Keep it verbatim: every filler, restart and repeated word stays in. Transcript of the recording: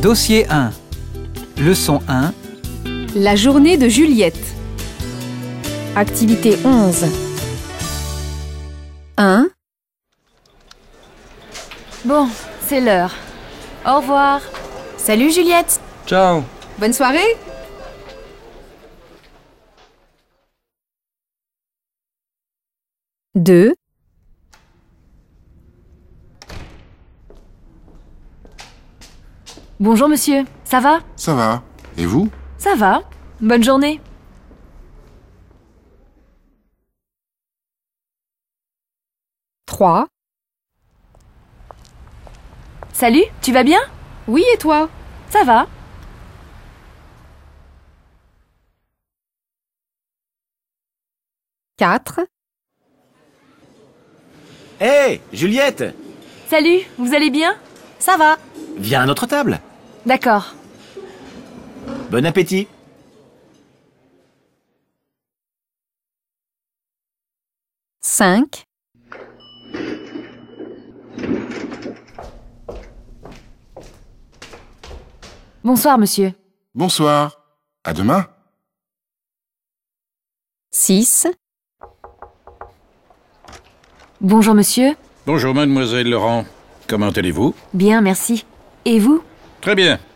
Dossier un. Leçon un. La journée de Juliette. Activité onze. un. Bon, c'est l'heure. Au revoir. Salut Juliette. Ciao. Bonne soirée. deux. Bonjour monsieur, ça va? Ça va. Et vous? Ça va. Bonne journée. trois. Salut, tu vas bien? Oui, et toi? Ça va. quatre. Hé, hey, Juliette! Salut, vous allez bien? Ça va. Viens à notre table. D'accord. Bon appétit. cinq. Bonsoir monsieur. Bonsoir. À demain. six. Bonjour monsieur. Bonjour mademoiselle Laurent. Comment allez-vous? Bien, merci. Et vous? Très bien.